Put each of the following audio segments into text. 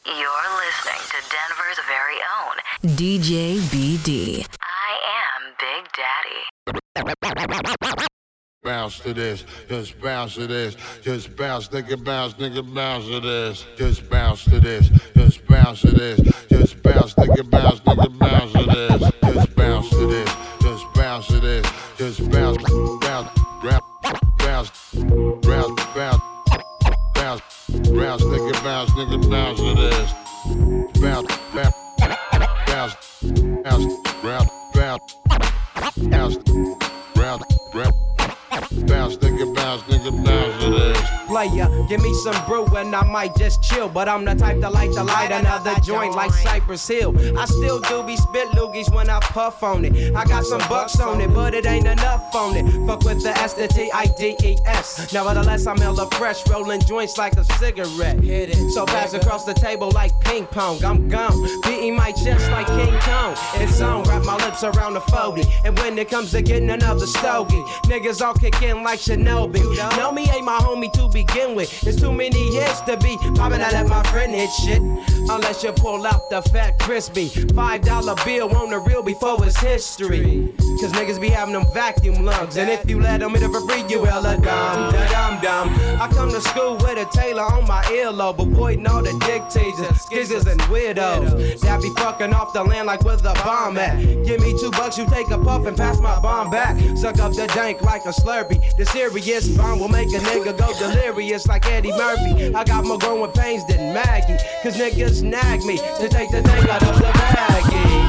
You're listening to Denver's very own DJ BD. I am Big Daddy. Bounce to this, just bounce to this, just bounce, nigga, bounce to this, just bounce to this, just bounce to this, just bounce, nigga, bounce to this, just bounce to this, just bounce to this, just bounce, bounce, bounce, bounce, bounce, bounce, bounce, nigga, bounce to this, bounce, bounce, bounce, bounce, bounce, bounce, bounce, bounce. Bounce, nigga, bounce to this. Player, give me some brew and I might just chill. But I'm the type that like to light another joint like Cypress Hill. I still do be spit loogies when I puff on it. I got some bucks on it, but it ain't enough on it. Fuck with the S, the T-I-D-E-S. Nevertheless, I'm hella fresh, rolling joints like a cigarette. Hit it. So pass across the table like ping pong. I'm gone, beating my chest like King Kong. It's on, wrap my lips around the 40. And when it comes to getting another stogie, niggas all kick in like Shinobi. Know me ain't my homie to begin with. It's too many hits to be popping out at my friend hit shit. Unless you pull out the fat crispy $5 bill on the real before it's history. Cause niggas be having them vacuum lungs. And if you let them hit it for free, you hella dumb, da-dum-dum. I come to school with a tailor on my earlobe, avoiding all the dick teasers, skizzers and weirdos that be fucking off the land like where the bomb at. Give me $2, you take a puff and pass my bomb back. Suck up the dank like a Slurpee. The serious bomb will make a nigga go delirious like Eddie Murphy. I got more growing pains than Maggie, cause niggas nag me to take the thing out of the baggie.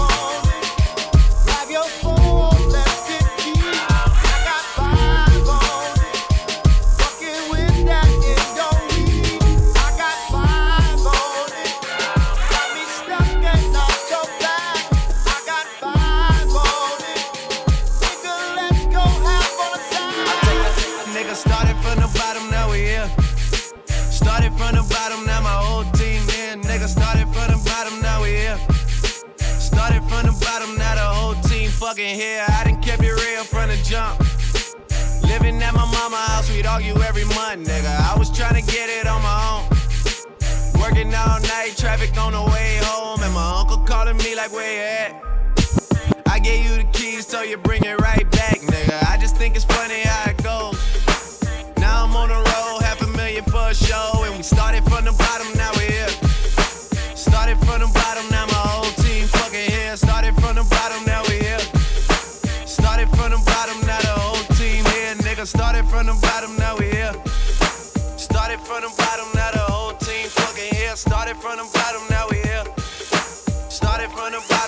Grab your phone, let's get deep. I got 5 on it. Fucking with that, it don't leave. I got 5 on it. Got me stuck and not so bad. I got 5 on it. Nigga, let's go have fun time. Nigga started from the bottom, now we here. Started from the bottom, now my whole team here. Nigga started from the bottom, now we here. Started from the bottom, now the whole team fucking here. I done kept it real from the jump. Living at my mama's house, we'd argue every month, nigga. I was trying to get it on my own. Working all night, traffic on the way home. And my uncle calling me like, where you at? I gave you the keys, so you bring it right back, nigga. I just think it's funny how it goes. Now I'm on the road, $500,000 for a show. And we started from the bottom, now we're here. Started from the bottom, now my whole team fucking here. Started from the bottom, now we here. Started from the bottom, now the whole team here. Nigga, started from the bottom, now we here. Started from the bottom, now the whole team fucking here. Started from the bottom, now we here. Started from the bottom.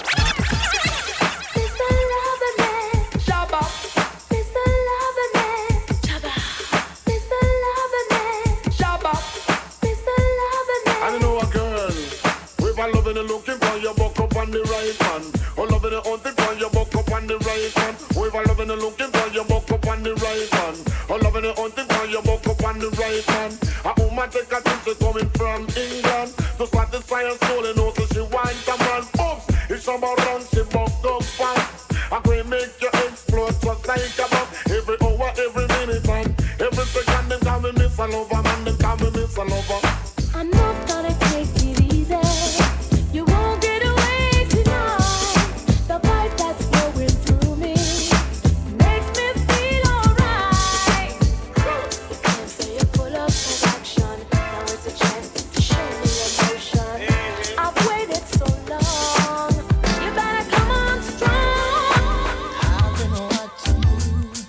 Loving and looking for your buck up on the right hand. Oh, loving and hunting for your buck up on the right hand. We were loving and looking for your buck up on the right hand. Oh, loving and hunting for your buck up on the right hand. A woman take a trip, she coming from England to satisfy her soul and also she wants a man. Oops, it's about run, she buck up fast. I can make you explode just like a bomb. Every hour, every minute, and every second, them call me Miss a Lover, man, them call me Miss a Lover. I'm not gonna take it easy. You won't get away tonight. The vibe that's flowing through me makes me feel alright. You can't say you're full of action. Now it's a chance to show me emotion. I've waited so long. You better come on strong. I don't know what to do.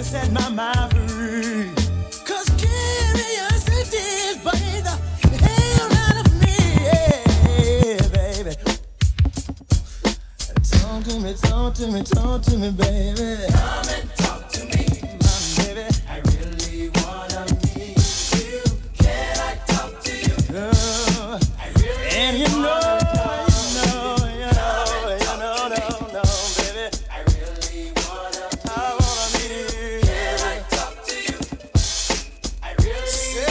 to set my mind free. 'Cause curiosity is by the hell out of me, yeah, baby. Talk to me, baby. Come and talk to me, my baby. I really wanna meet you. Can I talk to you? I really and you know, baby. I really wanna meet you. Can I talk to you? I really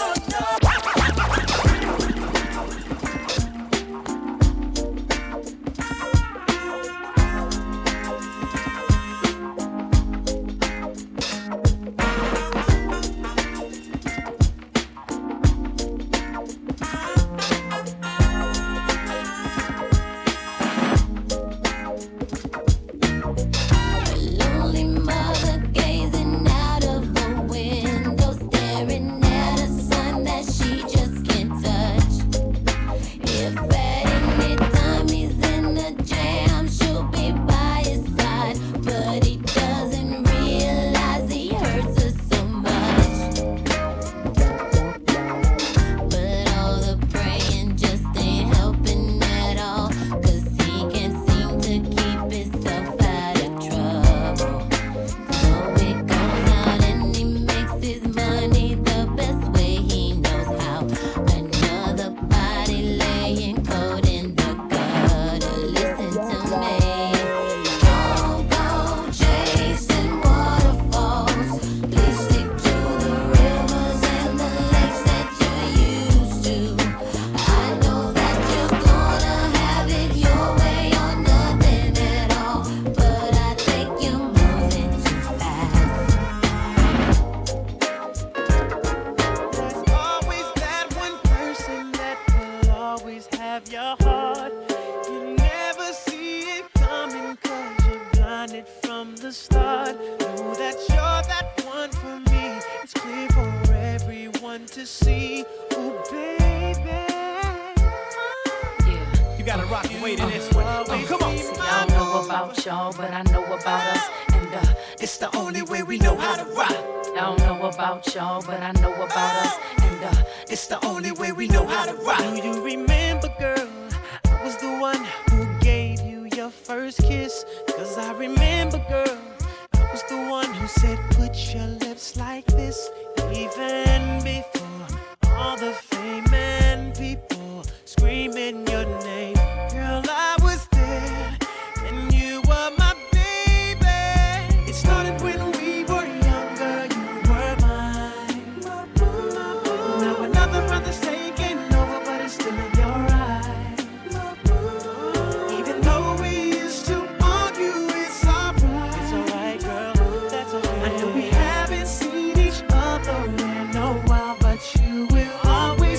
Lonely mother gazing out of the window, staring at a son that she just can't touch. If at any time he's in a jam, she'll be by his side, but he doesn't realize he hurts her so much. But all the praying just ain't helping at all, 'cause he can't seem to keep himself out of trouble. So he goes out and he makes his money the best way he knows how. Another body laying cold in the gutter. Listen to me. Don't go chasing waterfalls. Please stick to the rivers and the lakes that you're used to. I know that you're gonna have it your way or nothing at all, but I think you're moving too fast. There's always that one person that will always have your heart. You never see it coming 'cause you're blinded from the start. Know that you're that one for me. It's clear for everyone to see. Oh, baby. You gotta rock the way to this one. Come on. See, I don't know about y'all, but I know about us. And It's the only way we know how to rock. I don't know about y'all, but I know about us. And It's the only way we know how to rock. Do you remember, girl? I was the one who gave you your first kiss. 'Cause I remember, girl, I was the one who said, put your lips like this. Even before all the fame and people screaming your name. Girl, I was there, and you were my baby. It started when we were younger, you were mine. Now another brother's taking over, but it's still in your eyes. Even though we used to argue, it's alright. It's alright, girl, that's okay. I know we haven't seen each other in a while, but you will always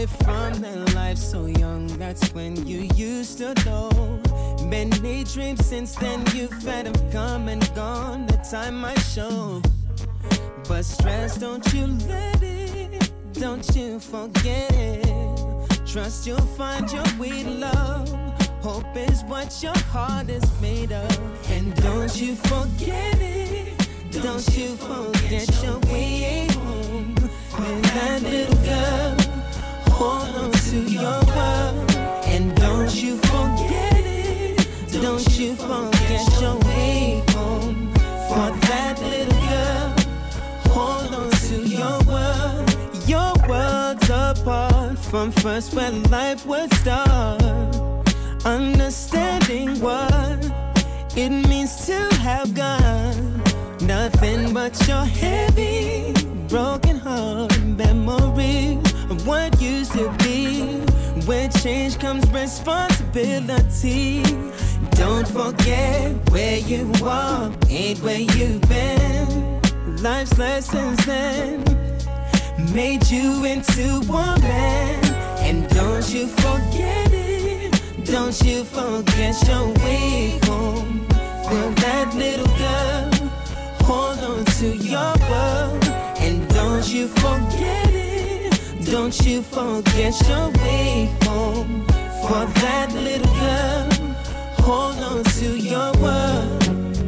away from that life so young. That's when you used to know. Many dreams since then you've had have come and gone. The time might show. But stress, don't you let it. Don't you forget it. Trust you'll find your way to love. Hope is what your heart is made of. And don't you forget it. Don't you forget your way home. And that little girl, hold on to your world. And don't you forget it. Don't you forget your way home. For that little girl, hold on to your world. Your world's apart from first where life would start. Understanding what it means to have God. Nothing but your heavy, broken heart memories of what used to be. With change comes responsibility. Don't forget where you are, ain't where you've been. Life's lessons then made you into a man. And don't you forget it. Don't you forget your way home. For that little girl, hold on to your world. And don't you forget it. Don't you forget your way home. For that little girl, hold on to your world.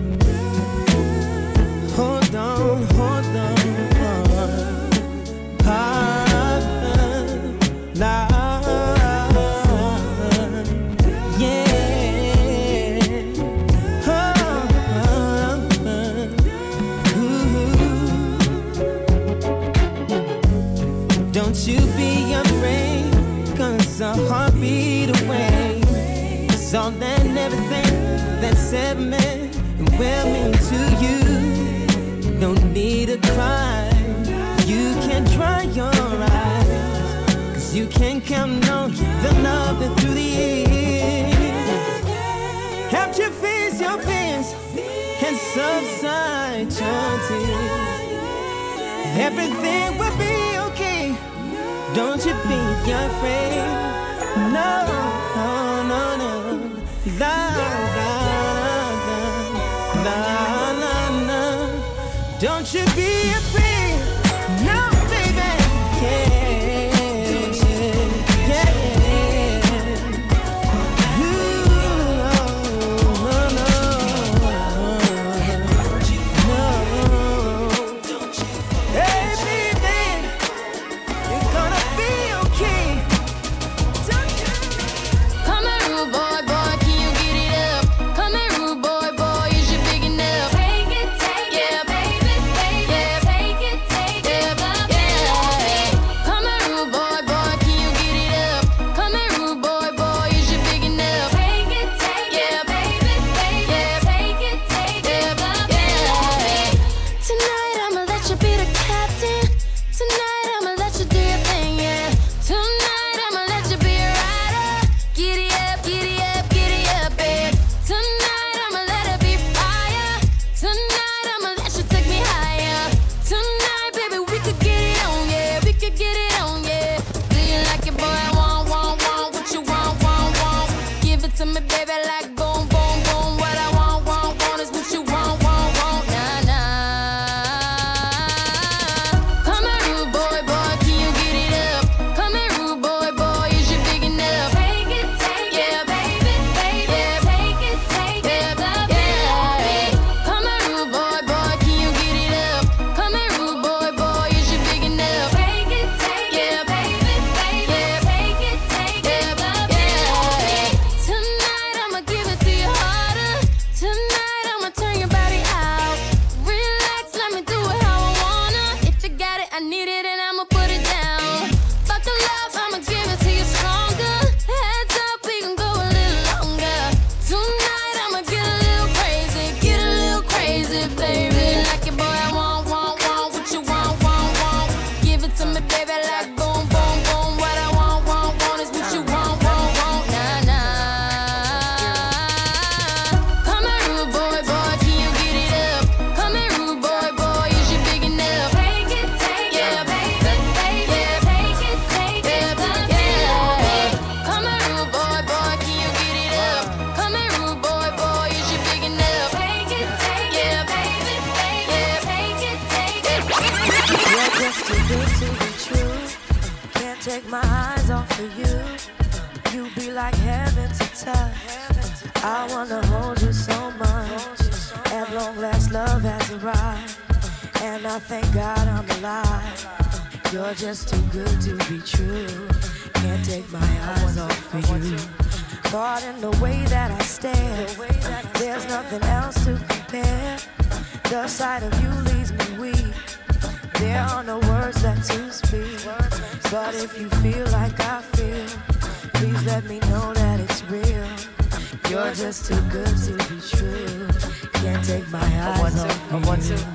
Hold on, hold on. Don't you be afraid, 'cause a heartbeat away is all and everything that's ever meant and will mean to you. Don't need to cry, you can dry your eyes, 'cause you can count on the love that through the years helped you face your fears and subside your tears. Everything will be okay. Don't you be afraid. No, no, no, no. La, la, la, la, la, la. Don't you be afraid. No, baby. Yeah. Yeah, my eyes off of you. You be like heaven to touch. I wanna hold you so much. At long last, love has arrived, and I thank God I'm alive. You're just too good to be true. Can't take my eyes off of you. Caught in the way that I stare. There's nothing else to compare. The sight of you leaves me weak. There are no words left to speak. But if you feel like I feel, please let me know that it's real. You're just too good to be true. Can't take my eyes off you.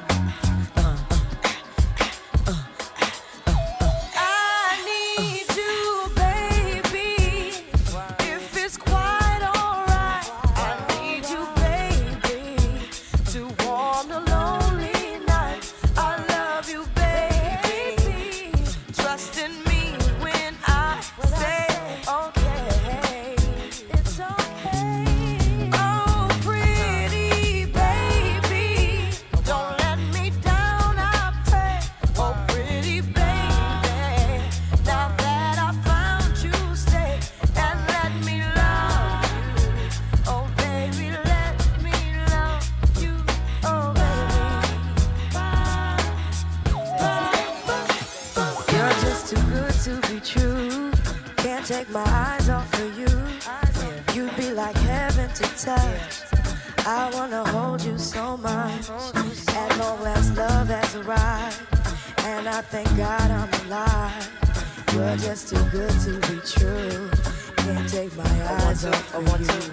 Take my eyes off of you. You'd be like heaven to touch. I wanna hold you so much. At long last, love has arrived, and I thank God I'm alive. You're just too good to be true. Can't take my eyes off of you.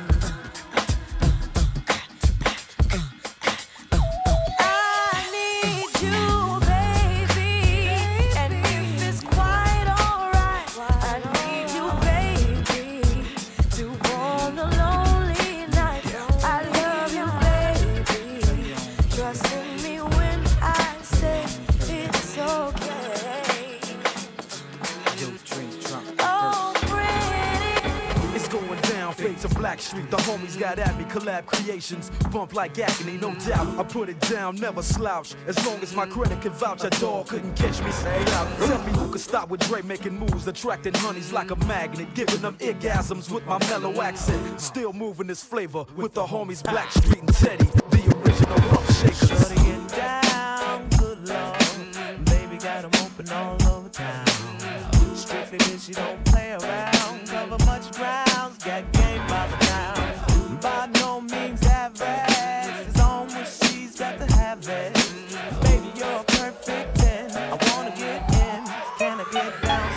Street, the homies got at me, collab creations, bump like agony, no doubt. I put it down, never slouch. As long as my credit can vouch, a dog couldn't catch me. Say out. Tell me who could stop with Dre making moves, attracting honeys like a magnet, giving them orgasms with my mellow accent. Still moving this flavor with the homies Blackstreet and Teddy, the original rump shakers. Shutting it down, good lord. Baby got them open all over town. Strictly bitch, you don't play around. Cover much grounds, got game by the town. By no means average. It's on when she's got to have it. Baby, you're a perfect 10. I wanna get in. Can I get down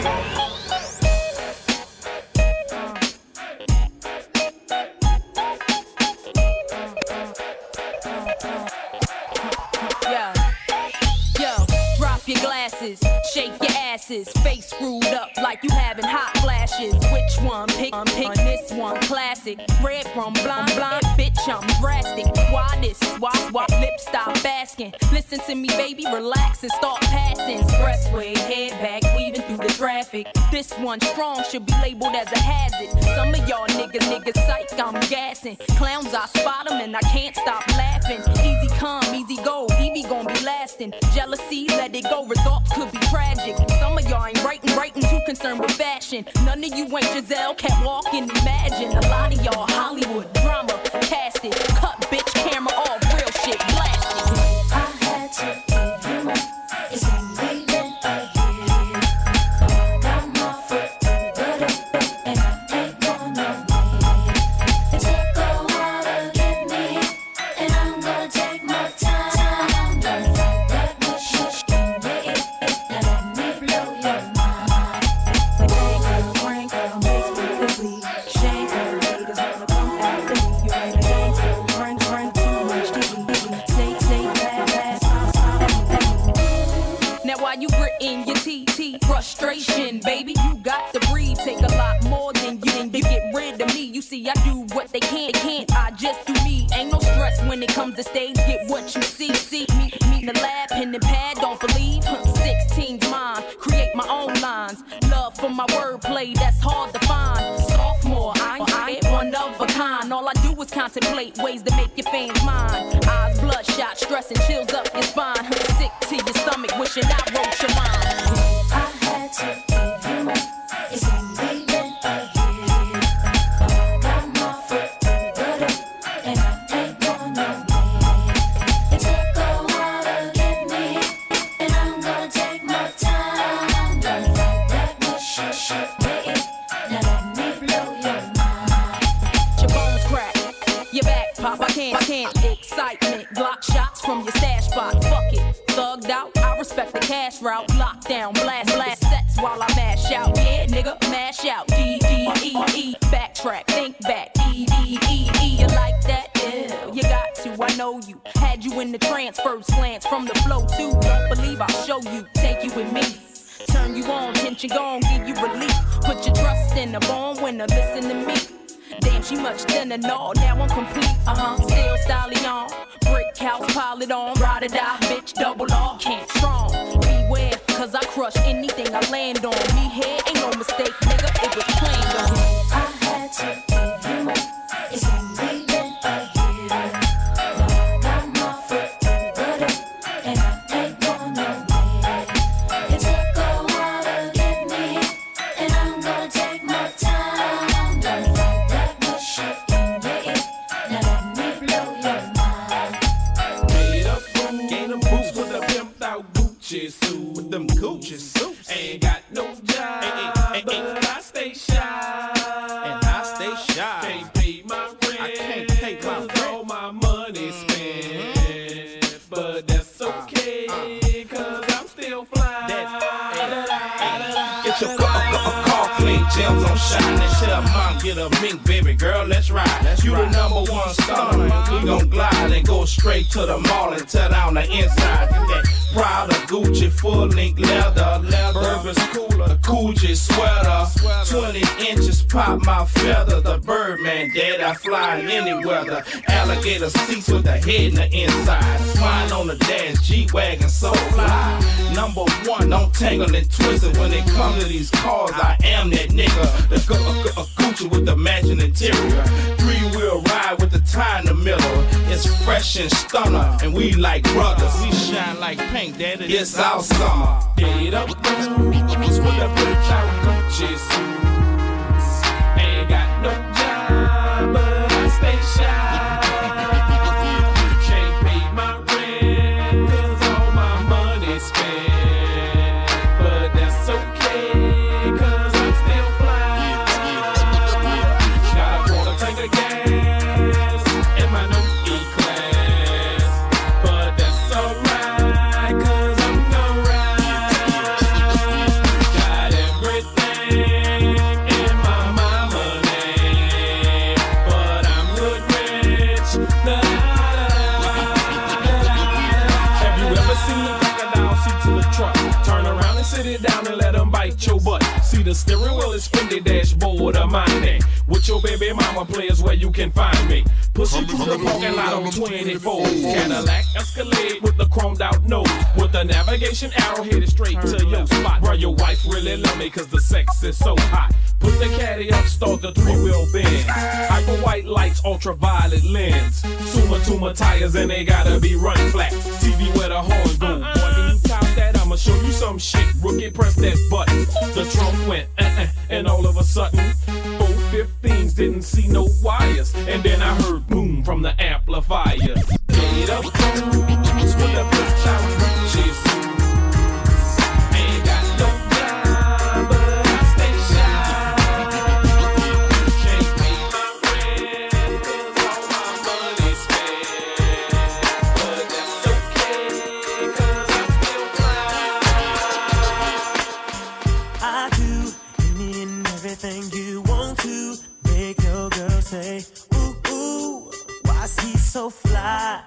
Yo, drop your glasses, shake your asses, face screwed up like you having hot flashes. Which one? Pick this one, classic. Red from blind, bitch, I'm drastic. Why this? Why lips stop asking? Listen to me, baby, relax and start passing. Expressway, head back, weaving through the traffic. This one strong should be labeled as a hazard. Some of y'all niggas psych, I'm gassing. Clowns, I spot them and I can't stop laughing. Easy come, easy go, Evie gon' be lasting. Jealousy, let it go, results could be tragic. Some of y'all ain't writing, too concerned with fashion. None of you ain't Giselle, can't walk and imagine. A lot of y'all Hollywood drama, cast it. Cut bitch, camera off, real shit, blast it. I had to give you up. It's only been a year. Got my foot in the door, and I ain't gonna wait. It took a while to get me, and I'm gonna take my time. I'm gonna fight that push and wait, and let me blow your mind. Brain girl, makes me quickly. Shame girl, haters wanna come after me. You ain't a gangster, bring too much to me. Snake, fast, now while you gritting your TT, frustration, baby, you got to breathe. Take a lot more than you to get rid of me. You see, I do what they can't, I just do me. Ain't no stress when it comes to stage, get what you see. Me in the lab, pen and pad, don't believe. 16's mine, create my own lines. Love for my wordplay, that's hard to find. Sophomore, I ain't one of a kind. All I do is contemplate ways to make your fans mine. Eyes bloodshot, stress and chills up your spine. Sick to your stomach, wishing I wrote your mind. I had to give you up. respect the cash route. Lockdown, blast sets while I mash out. Yeah, nigga, mash out. D-D-E-E, backtrack, think back. E-E-E-E, you like that? Yeah, you got to, I know you. Had you in the trance, first glance from the flow too. Don't believe I'll show you, take you with me. Turn you on, tension gone, give you relief. Put your trust in a born winner, listen to me. Damn, she much thinner, no, now I'm complete. Still styling on, brick house, pile it on. Ride or die, bitch, double R, can't strong. Beware, cause I crush anything I land on. Me here, ain't no mistake, nigga, it was planned on. I had to give you up. It's only been a year. But I got my foot in butter, and I ain't gonna wait. It took a while to get me, and I'm gonna take my time. Don't fight that bullshit in your ear. Now let me blow your mind. Made up boots, gain them boots with a pimped out Gucci suit. With them Gucci suits, ain't got no job, but I stay shy. Can't pay my rent, cause all my money spent. But that's okay, cause I'm still fly. Get your car clean, gems on shine. And shut up, mom, get a mink, baby girl, let's ride. You the number one stunner, we gon' glide and go straight to the mall and tear down the inside. That Prada, Gucci, full-length leather, Burberry's cooler, Coogee sweater, 20 inches pop my feather. The Birdman, dead, I fly in any weather. Alligator seats with the head in the inside. Flying on the dash, G-Wagon, so fly. Number one, don't tangle and twist it. When it comes to these cars, I am that nigga. The Gucci with the matching interior. Three-wheel ride with the tie in the middle. It's fresh and stunner, and we like brothers. We shine like paint, daddy. It's our summer. Get up, boots with a bitch out Gucci suits. Ain't got no job, but I stay shy. Can't pay my rent, cause all my money spent. But that's okay, cause I'm still fly. Got a quarter tank of gas in my new E-Class. But that's alright, cause I'm gonna ride. Got everything in my mama name, but I'm good rich. Have you ever seen the crocodile seats in the truck? Turn around and sit it down and let them bite your butt. See the steering wheel is Fendi dashboard of mine. With your baby mama players where you can find me. Pussy through the parking lot on 24. Cadillac Escalade with the chromed out nose. With the navigation arrow headed straight to your spot. Bro, your wife really love me cause the sex is so hot. Put the caddy up, start the three-wheel bend. Hyper white lights, ultraviolet lens. Suma tires and they gotta be run flat. TV where the horn go. Boy, can you top that? I'ma show you some shit. Rookie, press that button. The trunk went and all of a sudden 415s didn't see no wires. And then I heard boom from the amplifiers. Get up, boots with a bitch out Gucci suits. Ain't got no job, but I stay shy. Can't pay my rent, cause all my money spent. But that's okay, cause I'm still fly. I do any and everything you want to make your girl say, ooh, ooh, why's he so fly?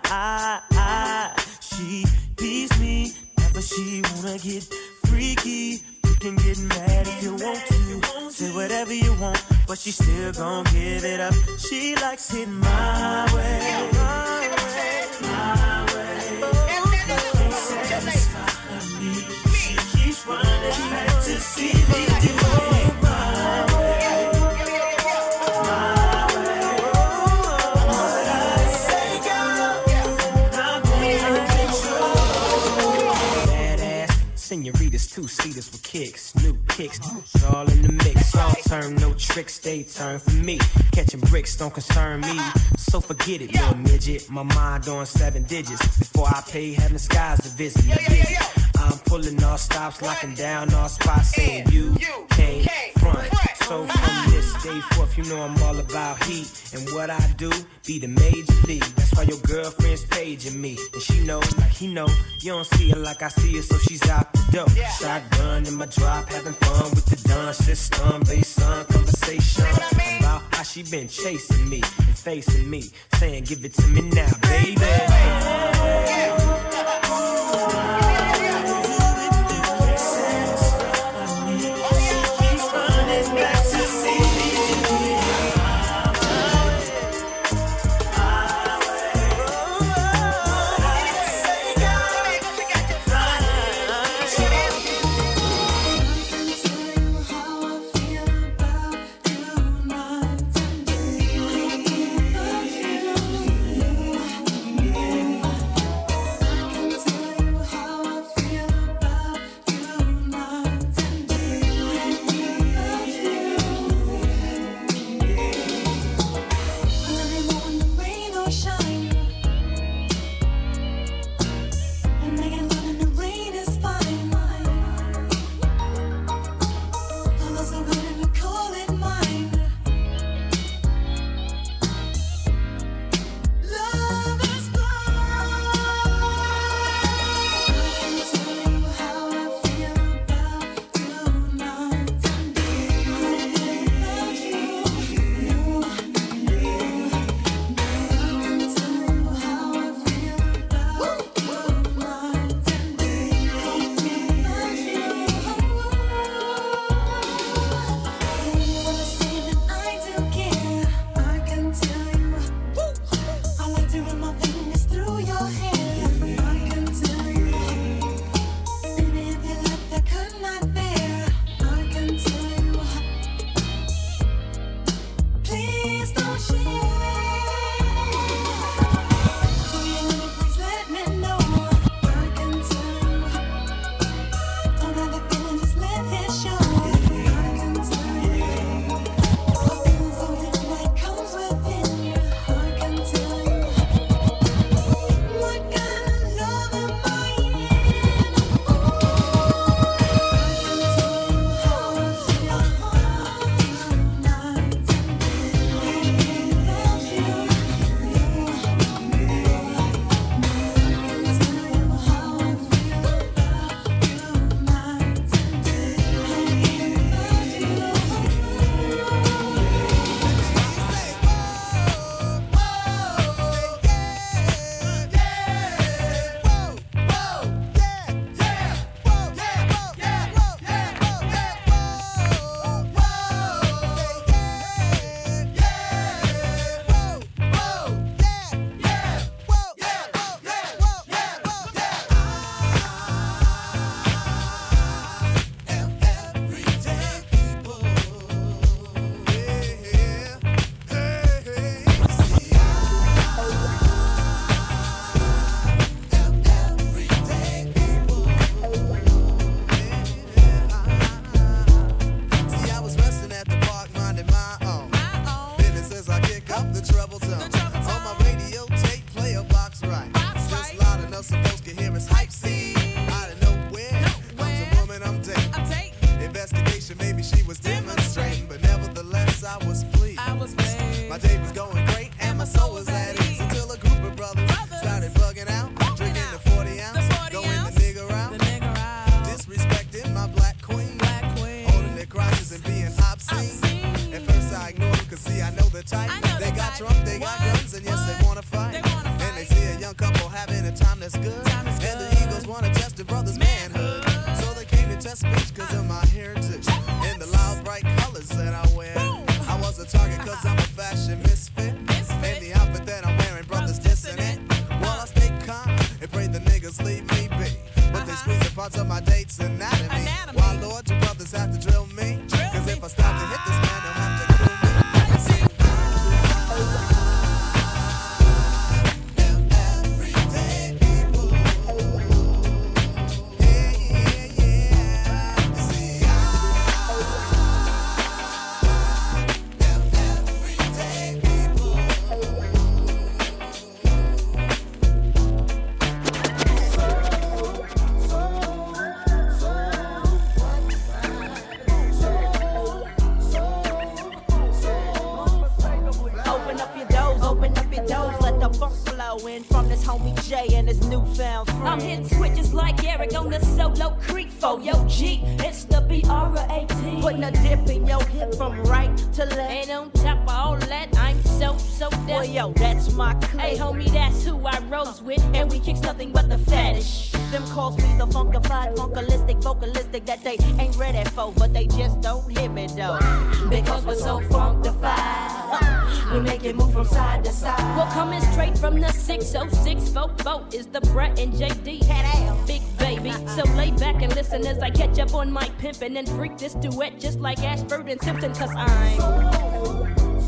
She please me, never she wanna get freaky. You can get mad if you want to, say whatever you want, but she still gon' give it up. She likes it my way, my way, my way. Can't satisfy her need. She keeps running back to see me do it my way, my way. What I say, girl, I'm in control. Badass senoritas, two-seaters with kicks, new kicks, all in the mix. Y'all turn no tricks, they turn for me. Catching bricks don't concern me, so forget it, little midget. My mind on 7 digits before I pay heaven skies to visit me. I'm pulling all stops, locking down all spots, saying you can't front. So from this day forth, you know I'm all about heat. And what I do, be the major league. That's why your girlfriend's paging me. And she knows, like he know, you don't see her like I see her, so she's out the door. Shotgun in my drop, having fun with the dun system. Bass on conversation about how she been chasing me and facing me, saying give it to me now, baby. play and his newfound friend. I'm hitting switches like Eric on the solo creek for yo G. It's the B-R-A-T. Putting a dip in your hip from right to left. And on top of all that, I'm so deaf. Well, yo, that's my clique. Hey, homie, that's who I rose with. And we kicks nothing but the fattest. Them calls me the funkified, funkalistic, vocalistic that they ain't ready for, but they just don't hear me though. Because we're so funkified. We make it move from side to side. We're coming straight from the 606 vote is the Brett and JD Big Baby. So lay back and listen as I catch up on my pimpin' and freak this duet just like Ashford and Simpson, cause I'm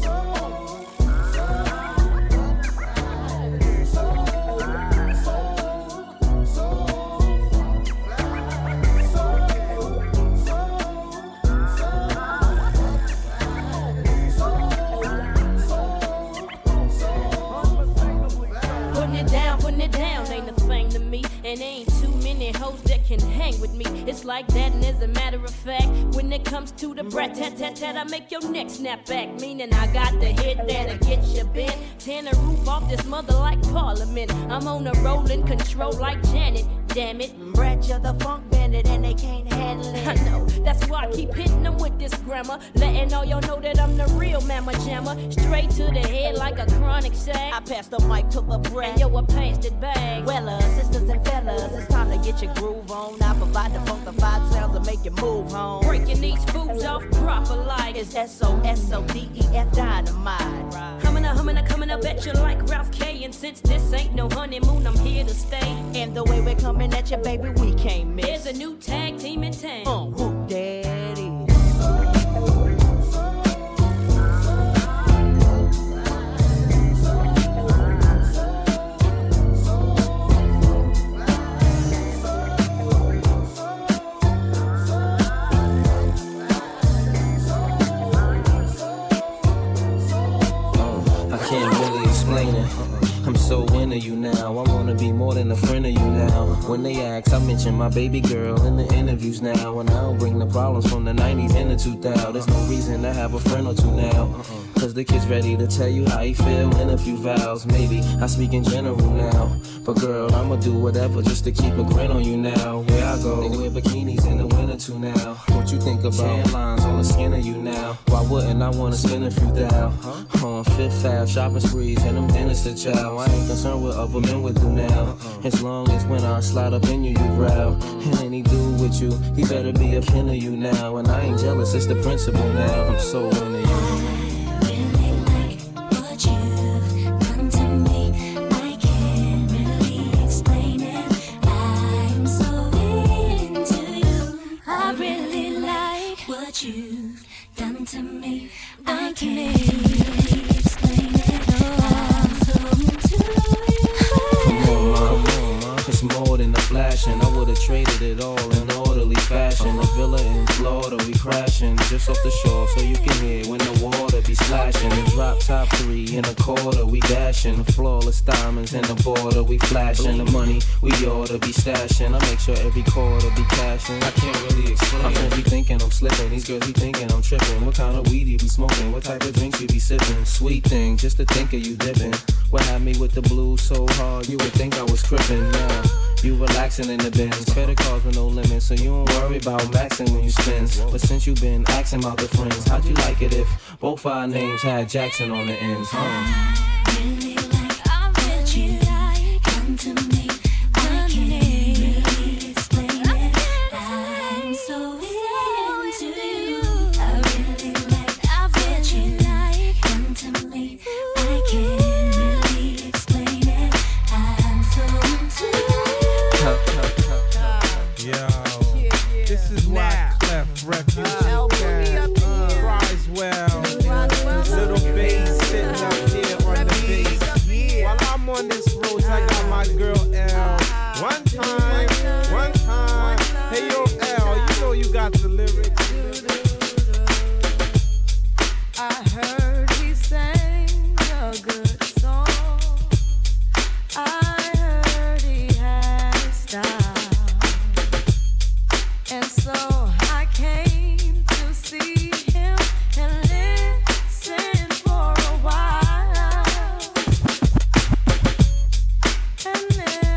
putting it down ain't a thing to me, and ain't too many hoes that can hang with me. It's like that, and as a matter of fact, when it comes to the brat tat tat tat, I make your neck snap back. Meaning I got the hit that'll get you bent. Tear the roof off this mother like Parliament. I'm on a rollin' control like Janet. Damn it, Brat, you're the funk bandit and they can't handle it. I know, that's why I keep hitting them with this grammar, letting all y'all know that I'm the real mamma jammer. Straight to the head like a chronic sack. I pass the mic to the Brat, and yo, I passed it back. Well, sisters and fellas, it's time to get your groove on. I provide the funkified sounds to make you move home. Breaking these fools off proper like it's S-O-S-O-D-E-F dynamite. Hummin' coming up at you like Ralph K. And since this ain't no honeymoon, I'm here to stay. And the way we're coming at you, baby, we can't miss. There's a new tag team in town. Who that is? I'm so into you now. I wanna be more than a friend of you now. When they ask, I mention my baby girl in the interviews now. And I don't bring the problems from the 90s and the 2000s. There's no reason to have a friend or two now. Cause the kid's ready to tell you how he feel in a few vows. Maybe I speak in general now. But girl, I'ma do whatever just to keep a grin on you now. Where I go, they wear bikinis in the winter too now. What you think about tan lines on the skin of you now? Why wouldn't I wanna spend a few thou? On Fifth Ave, shopping sprees and them dinners to chow. I ain't concerned what other men would do now. As long as when I slide up in you, you growl. And any dude with you, he better be a kin of you now. And I ain't jealous, it's the principle now. I'm so into you. You've done to me, I can't really explain it. I'm so into you. Come on, it's more than a flash, and I would've traded it all in orderly fashion. A villa in Florida, we crashing just off the shore, so you can hear when the water be splashing. The drop top 3 in a quarter, we dashing. The flawless diamonds in the border, we flashing. The money we oughta be stashing. I make sure every quarter be cashing. I can't really explain. My friends be thinking I'm slipping, these girls be thinking I'm tripping. What kind of weed you be smoking? What type of drinks you be sipping? Sweet thing, just to think of you dipping. What had me with the blues so hard, you would think I was crippin'. Now you relaxing in the bins, credit cards with no limits, so you don't worry about maxing when you spend. But since you been asking about the friends, how'd you like it if both our names had Jackson on the ends? I really like what you come to me. I can't really explain it. I'm so into you. I really like what you come to me. I can't really explain it. I'm so into you. Yo, this is why Clef Refuge Criswell, little bass sitting up here on the bass. While I'm on this road, I got my girl L. One time, hey yo L, you know you got the lyrics. I heard he sang a good song. I heard he had a style. And so I came to see him and listen for a while. And then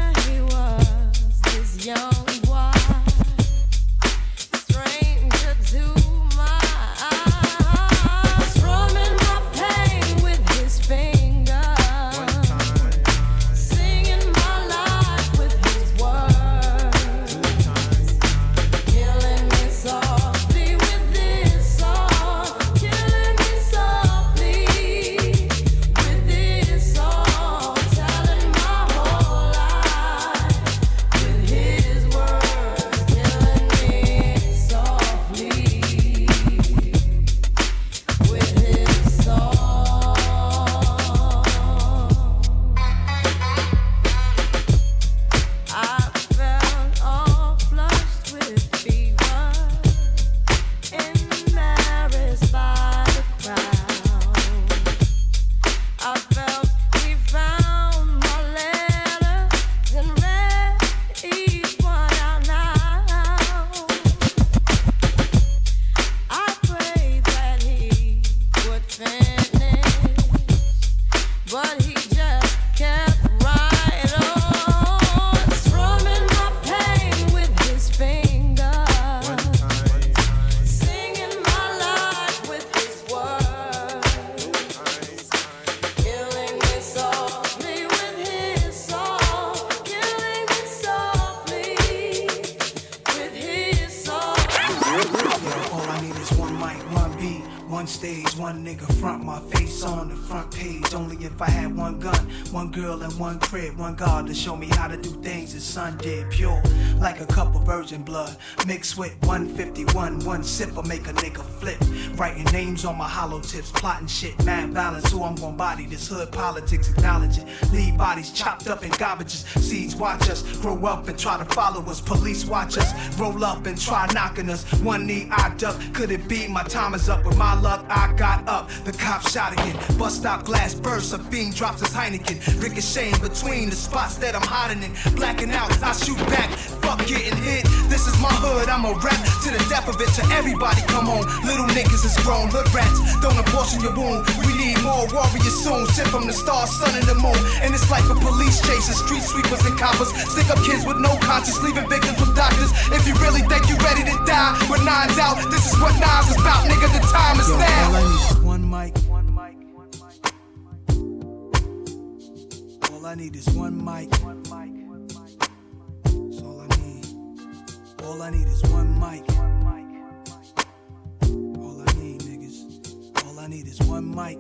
One stage, one nigga front, my face on the front page. Only if I had one gun, one girl and one crib, one God to show me how to do things his son did. Pure, like a cup of virgin blood, mixed with 151. One sip will make a nigga flip. Writing names on my hollow tips, plotting shit, mad balance. Who I'm gonna body, this hood politics, acknowledge it. Leave bodies chopped up in garbages. Seeds watch us grow up and try to follow us. Police watch us roll up and try knocking us. One knee I duck, could it be my time is up? With my luck I got up, the cop shot again. Bus stop glass bursts, a fiend drops his Heineken. Ricocheting between the spots that I'm hiding in. Blacking out, I shoot back, fuck getting hit. This is my hood, I'm a rap to the death of it. To everybody come on, little niggas is grown. Hood rats, don't abortion your wound. We need more warriors soon. Sent from the stars, sun and the moon. And it's like a police chasing street sweepers and coppers. Stick up kids with no conscience, leaving victims with doctors. If you really think you ready to die with nines out, this is what nines is about, nigga. The time is now. All I need is one mic. All I need is one mic. That's all I need. All I need is one mic. All I need, niggas. All I need is one mic.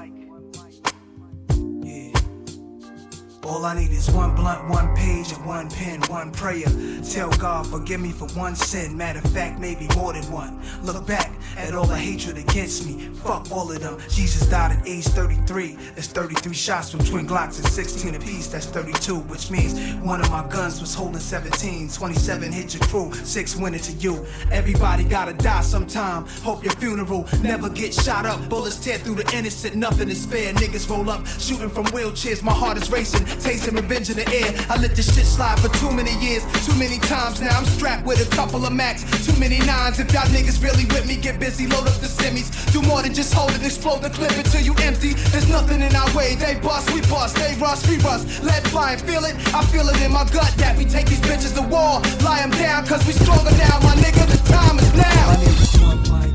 Yeah. All I need is one blunt, one page, and one pen, one prayer. Tell God, forgive me for one sin. Matter of fact, maybe more than one. Look back at all the hatred against me. Fuck all of them. Jesus died at age 33. That's 33 shots from twin Glocks and 16 apiece. That's 32, which means one of my guns was holding 17. 27 hit your crew, 6 went into you. Everybody gotta die sometime. Hope your funeral never get shot up. Bullets tear through the innocent, nothing is fair. Niggas roll up, shooting from wheelchairs. My heart is racing, tasting revenge in the air. I let this shit slide for too many years, too many times now. I'm strapped with a couple of Macs, too many nines. If y'all niggas really with me, get busy, load up the semis. Do more than just hold it, explode the clip until you empty. There's nothing in our way. They bust, we bust. They rush, we rust. Let fly and feel it. I feel it in my gut that we take these bitches to war. Lie them down, cause we stronger now. My nigga, the time is now. I need this one mic.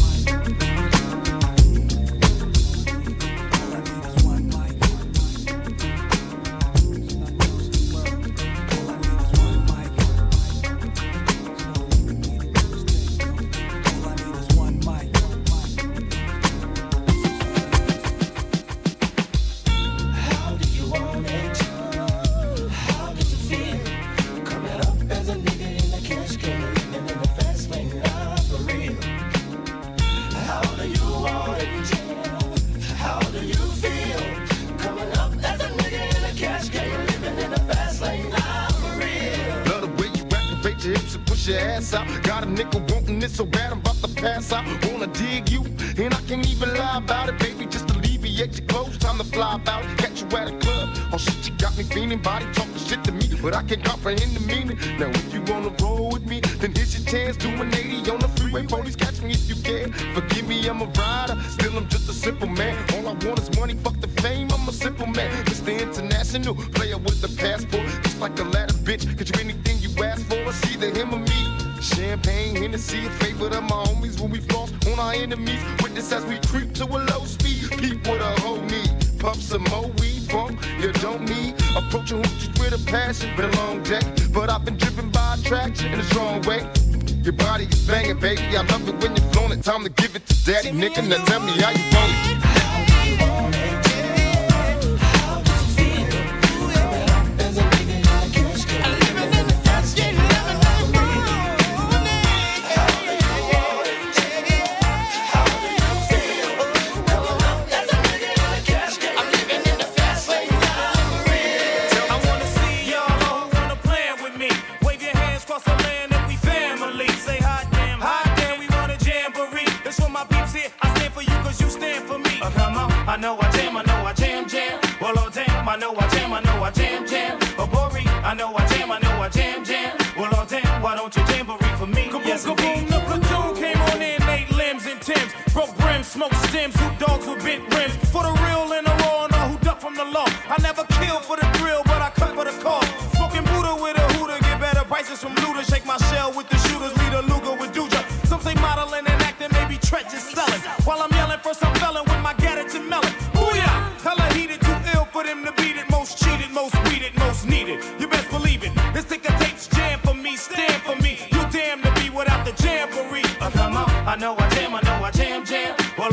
Got a nigga wanting it so bad I'm about to pass out. Wanna dig you, and I can't even lie about it, baby. Just alleviate your clothes, time to fly about it. Catch you at a club, oh shit, you got me feeling. Body talking shit to me, but I can't comprehend the meaning. Now if you wanna roll with me, then here's your chance. Do an 80 on the freeway, police catch me if you can. Forgive me, I'm a rider, still I'm just a simple man. All I want is money, fuck the fame, I'm a simple man. Mr. International, player with the passport. Just like a ladder, bitch, get you anything you ask for. It's either him or me. Champagne, Hennessy, a favorite of my homies when we floss on our enemies. Witness as we creep to a low speed. Peep with a whole need. Puff some more weed, bump, you don't need. Approaching hoochies with a passion. Been a long day, but I've been driven by attraction in a strong way. Your body is banging, baby. I love it when you're flown it. Time to give it to daddy, nigga. Now tell me how you want it. I know I jam, jam. Well, oh damn, I know I jam, jam. Oh, Bori, I know I jam, jam. Well, oh damn, why don't you jamboree for me? Kaboom, yes, kaboom, the platoon came on in, 8 limbs and Timbs. Broke brims, smoked stems, who dogs with bent rims. For the real and the raw, and all who duck from the law. I never kill for the thrill, but I cut for the cause. Smoking Buddha with a hooter, get better prices from looters. Shake my shell with the shooters, lead a Luger with Duja. Some say modeling and acting, maybe treacherous selling. While I'm yelling for some felon with my gadget and melon. Booyah! Hella heated, too ill for them to beat it. Most cheated, most weeded, most needed. You best believe it. This ticker tape's jam for me, stand for me. You damn to be without the jamboree. Come on, I know I jam, jam. Well,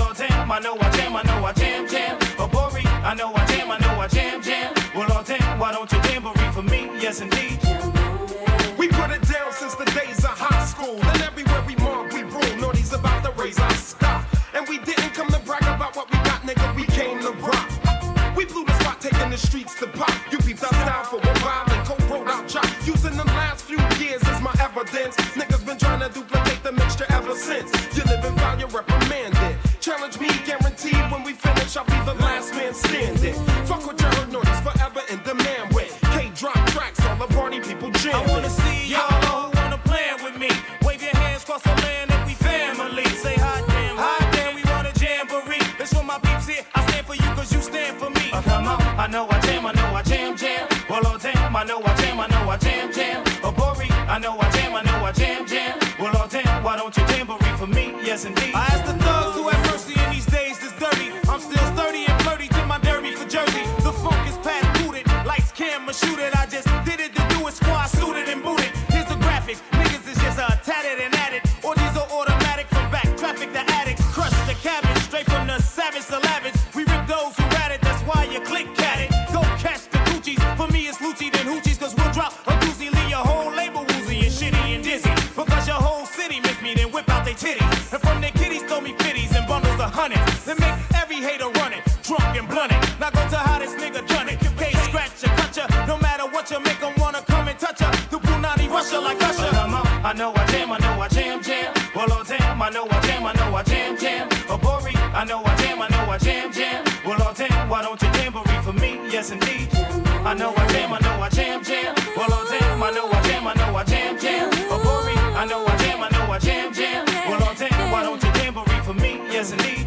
yes indeed. We put it down since the days of high school. And everywhere we mark, we rule. Naughty's about to raise our stock. And we didn't come to brag about what we got, nigga, we came to rock. We blew the spot, taking the streets to pop. You beat our style for a while and co-wrote our chop. Using the last few years as my evidence. Niggas been trying to duplicate the mixture ever since. You live and foul, you reprimanded. Challenge me, guaranteed when we finish, I'll be the last man standing. Fuck what you heard, Naughty's forever in demand with K-drop tracks, all the party people jam. I wanna see y'all who wanna plan with me. Wave your hands across the land and we family. Say hot damn, we want a jamboree. That's for my peeps here, I stand for you cause you stand for me. Come on, I know I jam, jam. Well, oh damn, I know I jam, jam. Oh, Bori, I know I jam, jam. Well, oh damn, why don't you jamboree for me? Yes, indeed. I ask the thugs who have mercy in these days that's dirty. I'm still sturdy and flirty to my derby for Jersey. The funk is past booted, lights, camera, shoot it. I just did it to do it, squad suited and booted. Here's the graphics, niggas is just tatted and added. Or these are automatic from back traffic to addicts. Crush the cabbage, straight from the savage to lavish. We rip those who rat it, that's why you click at it. Go catch the Gucci's, for me it's Lucci then Hoochie's. Cause we'll drop a doozy, leave your whole label woozy and shitty and dizzy. Because your whole city miss me, then whip out they titties. And from their kitties throw me fitties and bundles of hundreds. Then make every hater run it, drunk and blunt it. Now go to how this nigga done it. Can't scratch ya, cut ya, no matter what you make them wanna come and touch ya. The Brunati Russia like Usher. I know I jam, jam. Well, oh damn, I know I jam, jam. Oh, Bori, I know I jam, jam. Well, oh damn, why don't you jamboree for me? Yes, indeed. I know I jam, jam. Well, oh damn, I know I jam, jam. Oh, Bori, I know I jam, jam. Well, oh damn, why don't you jamboree for me? Yes, indeed.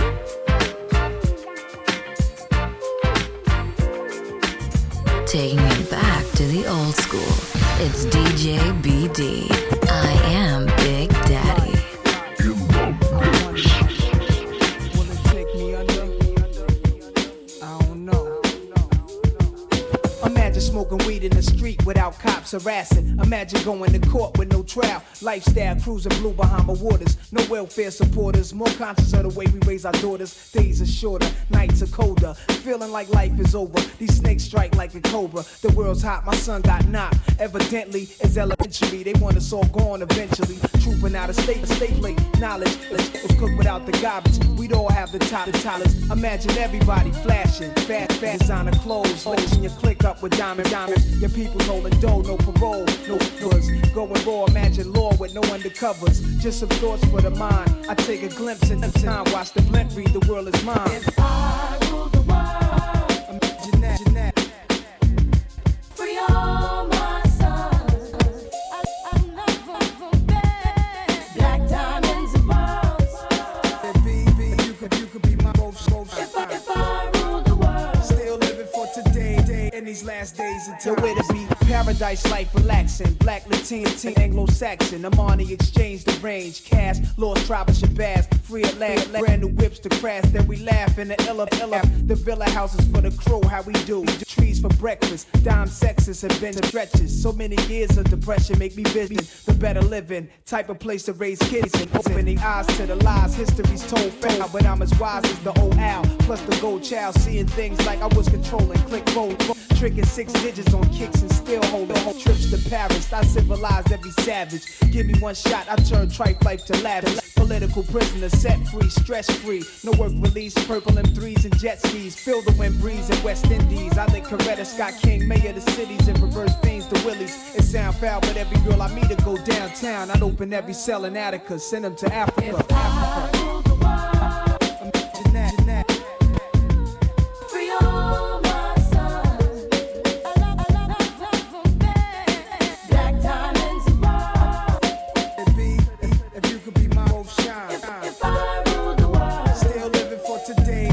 Taking it back to the old school. It's DJ BD. I am Big Daddy. Imagine smoking weed in the street without cops harassing. Imagine going to court with no trial. Lifestyle cruising blue Bahama waters. No welfare supporters. More conscious of the way we raise our daughters. Days are shorter, nights are colder. Feeling like life is over. These snakes strike like a cobra. The world's hot, my son got knocked. Evidently, it's elementary. They want us all gone eventually. Trooping out of state late. Knowledge was cooked without the garbage. We'd all have the toilets. Imagine everybody flashing. Fat designer clothes. Lacing your click up with diamonds. Your people's holding dough, no parole, no doors. Going raw, imagine law with no undercovers. Just some thoughts for the mind. I take a glimpse into time. Watch the blimp read, the world is mine. If I rule the world, imagine that. Free all my sons. I never forget. Black diamonds and pearls. You could be my both. If I rule the world, still living for today. In these last days until where to be. Paradise life relaxing. Black Latino, Anglo-Saxon. Amani exchange the range. Cash, lost tribe of Shabazz. Free at last. Brand new whips to crash. Then we laugh in the illa. The villa houses for the crew. How we do. Trees for breakfast. Dime sexes have been stretches. So many years of depression make me busy. The better living. Type of place to raise kids. And opening eyes to the lies. History's told foul. But I'm as wise as the old owl. Plus the gold child. Seeing things like I was controlling. Click roll. Tricking 6 digits on kicks and still holding trips to Paris. I civilized every savage. Give me one shot, I turn tripe life to lavish. Political prisoner, set free, stress free. No work release, purple M3s and jet skis. Feel the wind breeze in West Indies. I lick Coretta Scott King, mayor of the cities, and reverse fiends to Willies. It sound foul, but every girl I meet to go downtown. I'd open every cell in Attica, send them to Africa. Imagine that. free all my sons. Black diamonds and pearls. If you could be my both shine. If I rule the world, still living for today.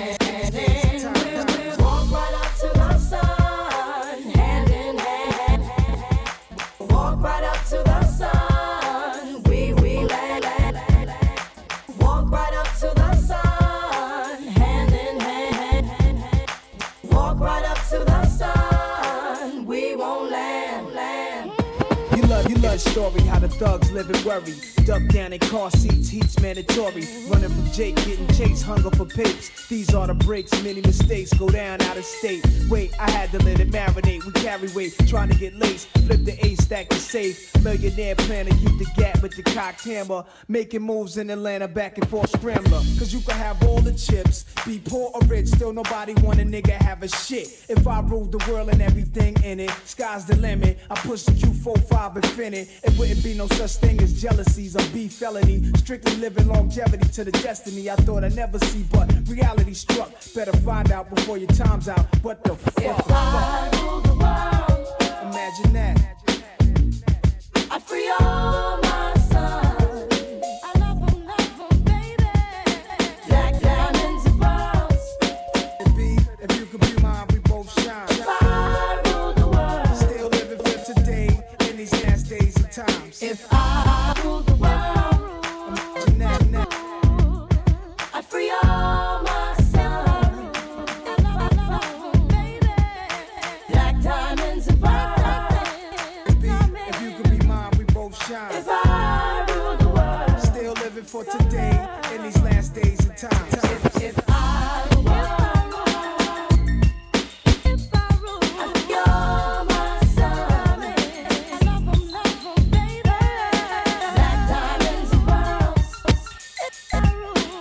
Walk right up to the sun, hand in hand. Walk right up to the sun, we land. Walk right up to the sun, hand in hand. Walk right up to the sun, we won't land. You love story how the thugs live live in worry. Duck down in car seats, heat's mandatory. Running from Jake, getting chased, hunger for papes. These are the breaks, many mistakes go down out of state. Wait, I had to let it marinate. We carry weight, trying to get laced. Flip the A, stack the safe. Millionaire plan to keep the gap with the cocked hammer. Making moves in Atlanta, back and forth scrambler. Cause you can have all the chips, be poor or rich, still nobody want a nigga have a shit. If I ruled the world and everything in it, sky's the limit. I push the Q45 infinite. It wouldn't be no such thing as jealousies or beef felony. Strictly living longevity to the destiny I thought I'd never see, but reality struck. Better find out before your time's out. What the fuck? If I rule the world, imagine that. I free all my sons. I love them, baby. Black diamonds and pearls. If you could be mine, we both shine. If I rule the world, still living for today in these last days and times. If I rule the world, imagine that. I free all my sons. I love them, baby. Black diamonds and pearls. If you could be mine, we both shine. If I rule the world, still living for today in these last days and times. If I rule the world, if I rule, I free all my sons. I love them, baby. Black diamonds and pearls. If I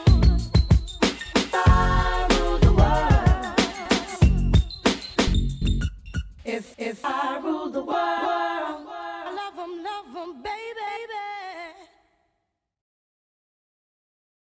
rule the world, if I rule the world.